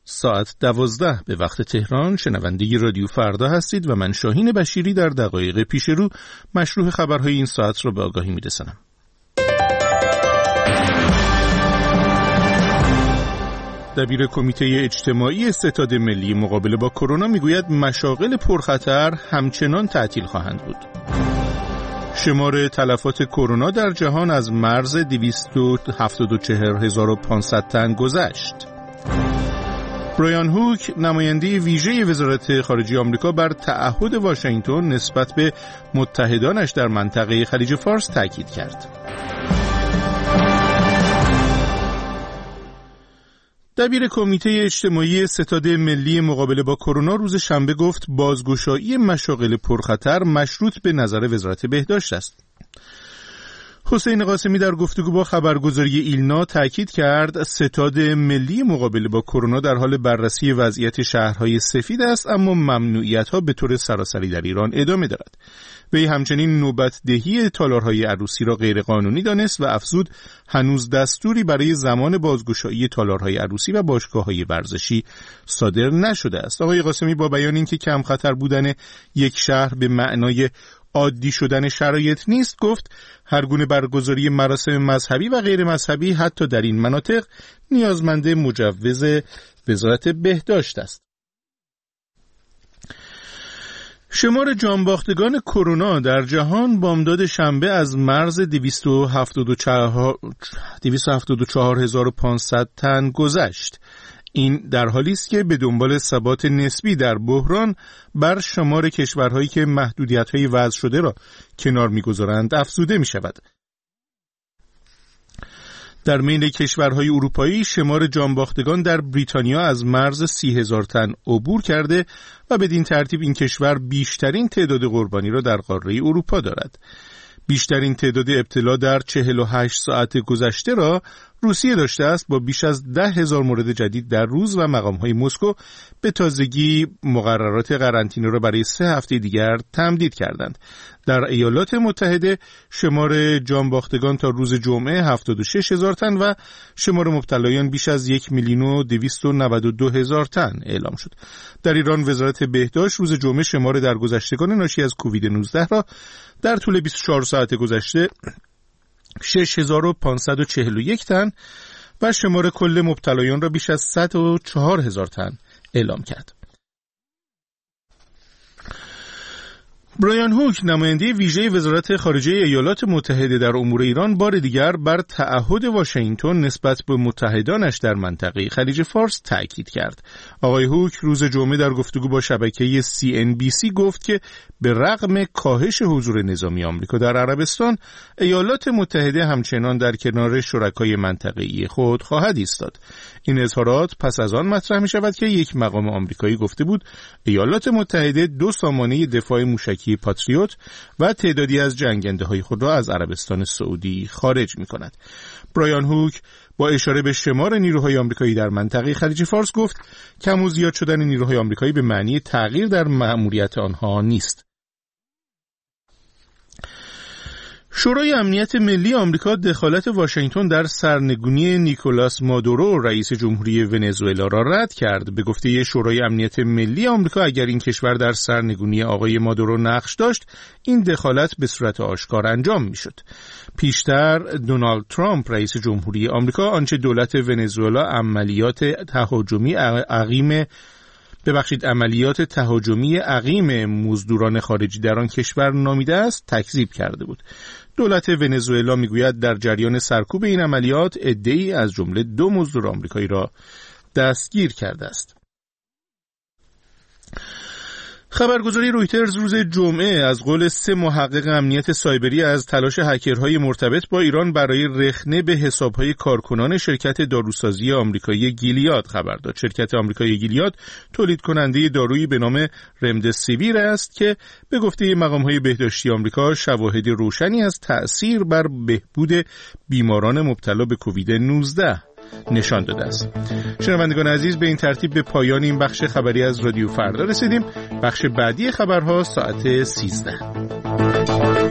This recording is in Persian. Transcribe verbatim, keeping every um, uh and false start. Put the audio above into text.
ساعت دوازده به وقت تهران. شنونده رادیو فردا هستید و من شاهین بشیری در دقایق پیش رو مشروع خبرهای این ساعت را به آگاهی می‌رسانم. دبیر کمیته اجتماعی ستاد ملی مقابله با کرونا میگوید مشاغل پرخطر همچنان تعطیل خواهند بود. شمار تلفات کرونا در جهان از مرز دویست و هفتاد و چهار هزار و پانصد تن گذشت. برایان هوک نماینده ویژه وزارت خارجه آمریکا بر تعهد واشنگتن نسبت به متحدانش در منطقه خلیج فارس تاکید کرد. دبیر کمیته اجتماعی ستاد ملی مقابله با کرونا روز شنبه گفت بازگشایی مشاغل پرخطر مشروط به نظر وزارت بهداشت است. حسین قاسمی در گفتگو با خبرگزاری ایلنا تاکید کرد ستاد ملی مقابله با کرونا در حال بررسی وضعیت شهرهای سفید است، اما ممنوعیت‌ها به طور سراسری در ایران ادامه دارد. وی همچنین نوبت دهی تالارهای عروسی را غیر قانونی دانست و افزود هنوز دستوری برای زمان بازگشایی تالارهای عروسی و باشگاه‌های ورزشی صادر نشده است. آقای قاسمی با بیان اینکه کم خطر بودن یک شهر به معنای عادی شدن شرایط نیست، گفت هر گونه برگزاری مراسم مذهبی و غیر مذهبی حتی در این مناطق نیازمند مجوز وزارت بهداشت است. شمار جانباختگان کرونا در جهان بامداد شنبه از مرز دویست و هفتاد و چهار هزار و پانصد تن گذشت. این در حالی است که به دنبال ثبات نسبی در بحران بر شمار کشورهایی که محدودیت‌های وضع شده را کنار می‌گذارند افزوده می‌شود. در میان کشورهای اروپایی شمار جانباختگان در بریتانیا از مرز سی هزار تن عبور کرده و بدین ترتیب این کشور بیشترین تعداد قربانی را در قاره اروپا دارد. بیشترین تعداد ابتلا در چهل و هشت ساعت گذشته را روسیه داشته است با بیش از ده هزار مورد جدید در روز و مقام‌های مسکو به تازگی مقررات قرنطینه را برای سه هفته دیگر تمدید کردند. در ایالات متحده شمار جانباختگان تا روز جمعه هفتاد و شش هزار تن و شمار مبتلایان بیش از یک میلیون و دویست و نود و دو هزار تن اعلام شد. در ایران وزارت بهداشت روز جمعه شمار درگذشتگان ناشی از کووید نوزده را در طول بیست و چهار ساعت گذشته شش هزار و پانصد و چهل و یک تن و شمار کل مبتلایان را بیش از صد و چهار هزار تن اعلام کرد. برایان هوک نماینده ویژه وزارت خارجه ایالات متحده در امور ایران بار دیگر بر تعهد واشنگتن نسبت به متحدانش در منطقه خلیج فارس تاکید کرد. آقای هوک روز جمعه در گفتگو با شبکه سی ان بی سی گفت که به رغم کاهش حضور نظامی آمریکا در عربستان، ایالات متحده همچنان در کنار شرکای منطقه‌ای خود خواهد ایستاد. این اظهارات پس از آن مطرح می شود که یک مقام آمریکایی گفته بود ایالات متحده دو سامانه دفاع موشکی پاتریوت و تعدادی از جنگنده های خود را از عربستان سعودی خارج می کند. برایان هوک با اشاره به شمار نیروهای آمریکایی در منطقه خلیج فارس گفت کم و زیاد شدن نیروهای آمریکایی به معنی تغییر در مأموریت آنها نیست. شورای امنیت ملی آمریکا دخالت واشنگتن در سرنگونی نیکولاس مادورو رئیس جمهوری ونزوئلا را رد کرد. به گفته شورای امنیت ملی آمریکا اگر این کشور در سرنگونی آقای مادورو نقش داشت، این دخالت به صورت آشکار انجام میشد. پیشتر دونالد ترامپ رئیس جمهوری آمریکا آنچه دولت ونزوئلا عملیات تهاجمی عقیم ببخشید عملیات تهاجمی عقیم مزدوران خارجی در آن کشور نامیده است تکذیب کرده بود. دولت ونزوئلا میگوید در جریان سرکوب این عملیات عده‌ای از جمله دو مزدور آمریکایی را دستگیر کرده است. خبرگزاری رویترز روز جمعه از قول سه محقق امنیت سایبری از تلاش هکرهای مرتبط با ایران برای رخنه به حسابهای کارکنان شرکت داروسازی آمریکایی گیلیاد خبر داد. شرکت آمریکایی گیلیاد تولید کننده دارویی به نام رمدسیویر است که به گفته مقام‌های بهداشتی آمریکا شواهد روشنی از تأثیر بر بهبود بیماران مبتلا به کووید نوزده نشان داده است. شنوندگان عزیز، به این ترتیب به پایان این بخش خبری از رادیو فردا رسیدیم. بخش بعدی خبرها ساعت سیزده.